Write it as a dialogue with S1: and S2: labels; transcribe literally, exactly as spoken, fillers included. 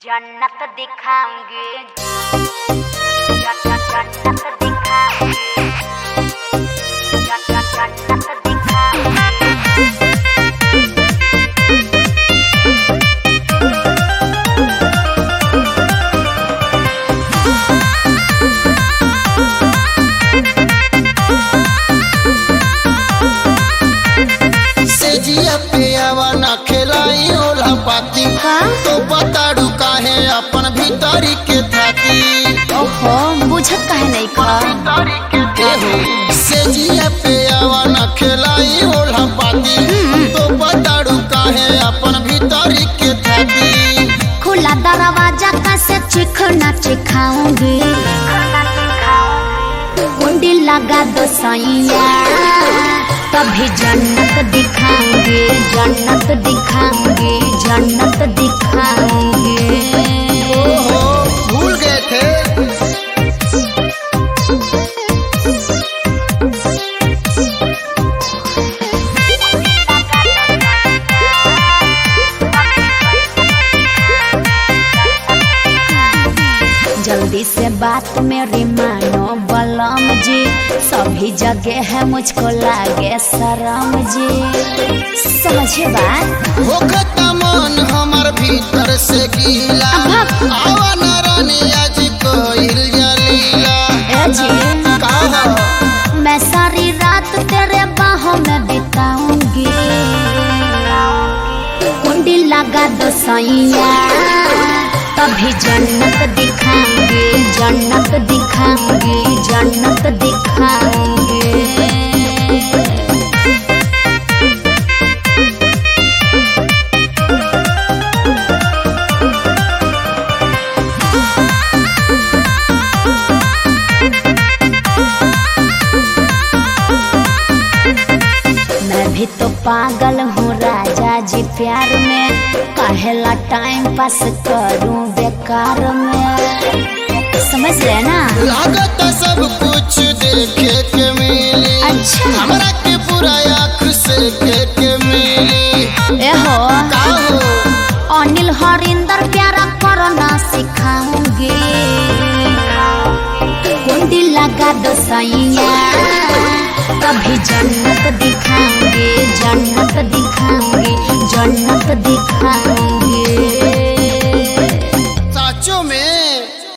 S1: जन्नत दिखाऊंगी, जन्नत दिखाऊंगी, जन्नत दिखाऊंगी।
S2: सेजिया पे आवा ना खेलाई ओला पाती तो बताड़ू काहे अपन भीतरी के थाती।
S3: ओहो बुझत काहे नहीं खा
S2: सेजिया पे आवा ना खेलाई ओला पाती तो बताड़ू काहे अपन भीतरी के थाती।
S3: खुला दरवाजा कैसे चिखना चिखाऊंगी, कुंडी लगा दो सैया तभी जन्नत दिखाऊंगी, जन्नत दिखाऊंगी, जन्नत दिखाऊंगी।
S2: ओहो भूल गए थे।
S3: जल्दी से बात मेरी मानो बलम जी, सभी जगह है मुझको लागे शरम जी, समझे बात।
S2: होखता मन हमार भीतर से गीला, आवा ना रानी आज कोइल जलीला।
S3: ए जी
S2: कहा
S3: मैं सारी रात तेरे बाहों में बिताऊंगी, कुंडी लगा दो सैया तभी जन्नत दिखाऊंगी, जन्नत दिखाऊंगी, जन्नत दिखाऊंगी। मैं भी तो पागल हूँ राजा जी प्यार में, काहेला टाइम पास करूँ बेकार में, समझ रहे ना।
S2: लागत सब कुछ देखे के मिली,
S3: अच्छा
S2: हमरा के पूरा आँख से के के मिली।
S3: ए हो
S2: का हो
S3: अनिल हरिंदर प्यारा करना सिखाऊंगी, कुंडी लगा दो सैया तभी जन्नत दिखाऊंगी, जन्नत दिखाऊंगी, जन्नत दिखाऊंगी।